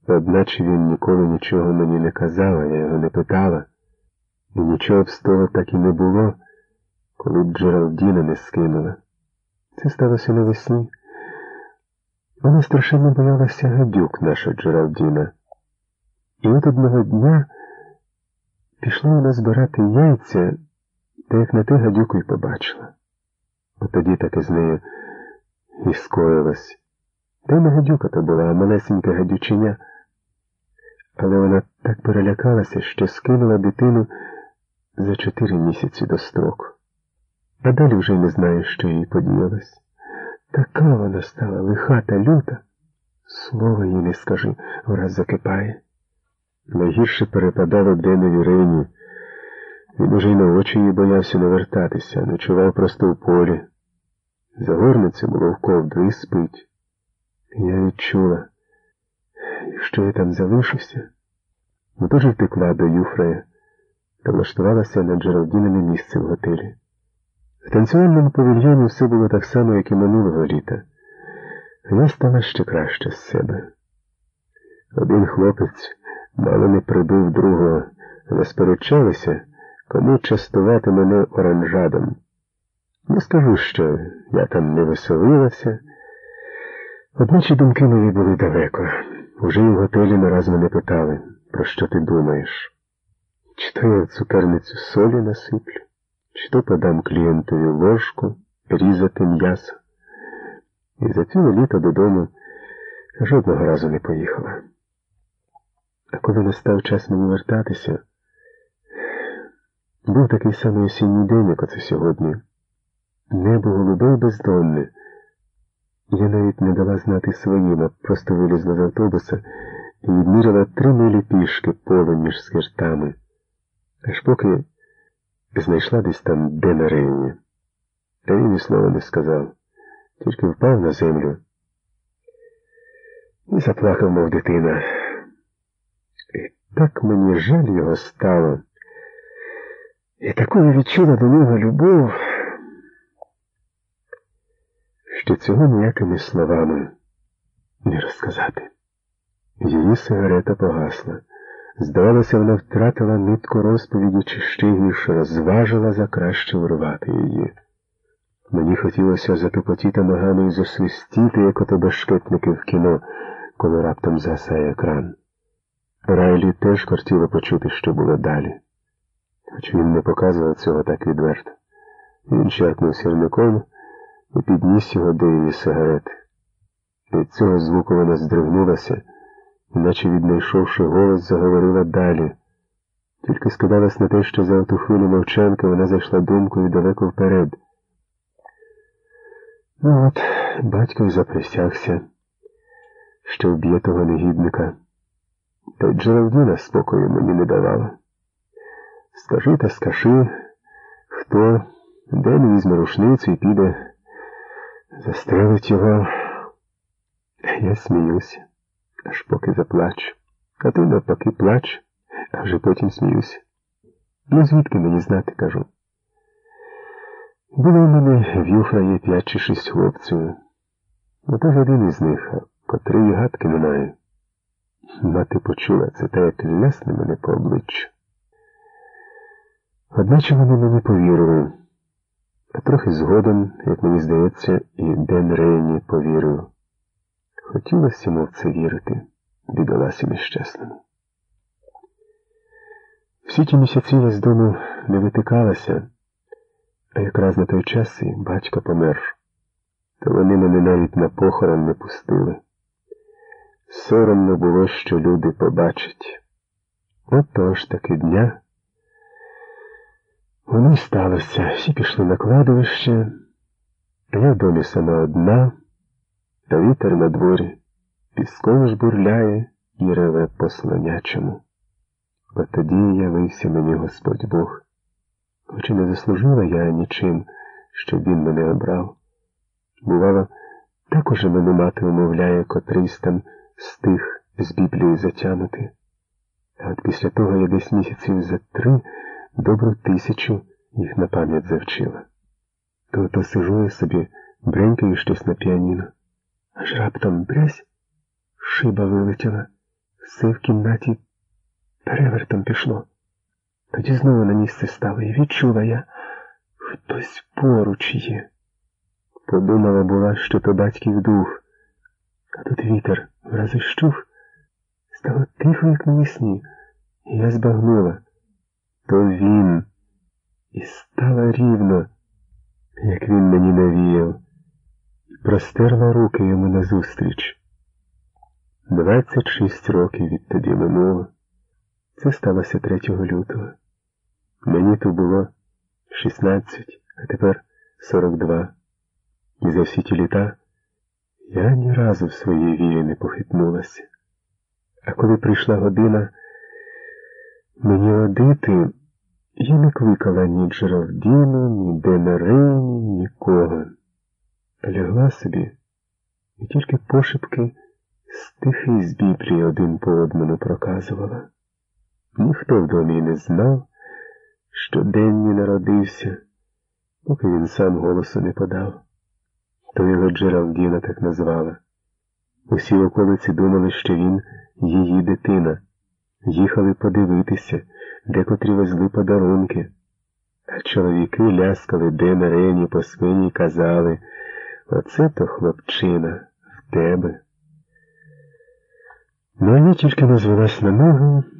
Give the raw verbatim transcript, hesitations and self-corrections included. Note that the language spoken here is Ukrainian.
Одначе він ніколи нічого мені не казав, а я його не питала. І нічого б з того так і не було, коли б Джеральдіна не скинула. Це сталося навесні. Вона страшенно боялася гадюк, наша Джеральдіна. І от одного дня пішла вона збирати яйця, та як на те гадюку й побачила. От тоді таки з нею і скоїлось. Та й не гадюка то була, а малесеньке гадюченя. Але вона так перелякалася, що скинула дитину за чотири місяці до строку. А далі вже не знаю, що їй подіялось. Така вона стала лиха та люта. Слова їй не скажи, враз закипає. Найгірше перепадало Денові Рейні. Він уже й на очі їй боявся навертатися, ночував просто в полі. Загорнеться, було в ковдру і спить. І я відчула, якщо я там залишуся, ну тож втекла до Юфрея та влаштувалася на Джеральдінине місце в готелі. В танцювальному павільйоні все було так само, як і минулого літа. А я стала ще краще з себе. Один хлопець мало не прибив другого, але сперечалися, кому частувати мене оранжадом. Не скажу, що я там не веселилася. Одначе думки мої були далеко. Уже і в готелі нараз мене питали, про що ти думаєш. Чи то я в цукерницю солі насиплю, чи то подам клієнтові ложку різати м'ясо. І за ціле літо додому жодного разу не поїхала. А коли настав час мені вертатися, був такий самий осінній день, як оце сьогодні. Небо голубе й бездонне. Я навіть не дала знати своїм, а просто вилізла з автобуса і відміряла три милі пішки полем між скиртами. Аж поки знайшла десь там Дена Рейні. Та він і слова не сказав, тільки впав на землю і заплакав, мов дитина. І так мені жаль його стало. І такою відчула до нього любов, що цього ніякими словами не розказати. Її сигарета погасла. Здавалося, вона втратила нитку розповіді, чи ще гірше розважила за краще урвати її. Мені хотілося затупотіти ногами і засвистіти, як ото бешкетники в кіно, коли раптом згасає екран. Райлі теж хотіло почути, що було далі. Хоч він не показував цього так відверто. Він чаркнув сірником і підніс його до її сигарети. Від цього звуку вона здригнулася, іначе, віднайшовши голос, заговорила далі. Тільки скидалась на те, що за оту хвилю мовчанки вона зайшла думкою далеко вперед. Ну от, батько й заприсягся, що вб'є того негідника. Та й Джеральдіна спокою мені не давала. Скажи та скажи, хто день візьме рушницю і піде, застрелить його. Я сміюся, аж поки заплачу. А ти навпаки плач, а вже потім сміюся. Ну звідки мені знати, кажу. Було в мене в Юфраї п'ять чи шість хлопців. Отож один із них, котрий гадки не має. Мати почула це, та як лясне мене по обличчю. Одначе вони мені повірили. А трохи згодом, як мені здається, і Ден Рейні повірив. Хотілося йому в це вірити, бідоласі нещасному. Всі ті місяці я з дому не витикалася, а якраз на той час і батько помер. То вони мене навіть на похорон не пустили. Соромно було, що люди побачать. От того ж таки дня воно й сталося. Всі пішли на кладовище, а я в домі сама одна, а вітер на дворі піском жбурляє і реве по слонячому. От тоді явився мені Господь Бог. Хоч і не заслужила я нічим, щоб він мене обрав. Бувало, так уже мене мати умовляє котрийсь там стих з Біблії затягнути. А от після того я десь місяців за три добру тисячу їх на пам'ять завчила. То то сижу я собі, бренькаю щось на піаніно. Аж раптом брязь, шиба вилетіла, Все в кімнаті перевертом пішло. Тоді знову на місце стало і відчула я, хтось поруч є. Подумала була, що то батьків дух. А тут вітер враз ощух. Стало тихо, як навесні, і я збагнула. То він. І стала рівно, як він мені навіяв, і простерла руки йому назустріч. Двадцять шість років відтоді минуло. Це сталося третього лютого. Мені то було шістнадцять, а тепер сорок два. І за всі ті літа я ні разу в своїй вірі не похитнулася. А коли прийшла година мені одити, я не кликала ні Джеральдіну, ні Денерейні, нікого. Лягла собі і тільки пошепки стихи з Біблії один по одному проказувала. Ніхто в домі не знав, що Денні народився, поки він сам голосу не подав. То його Джеральдіна так назвала. Усі околиці думали, що він її дитина. Їхали подивитися, декотрі везли подарунки. А чоловіки ляскали Денерені по спині й казали: «Оце то хлопчина в тебе». Ну, а я тільки назвалась на ногу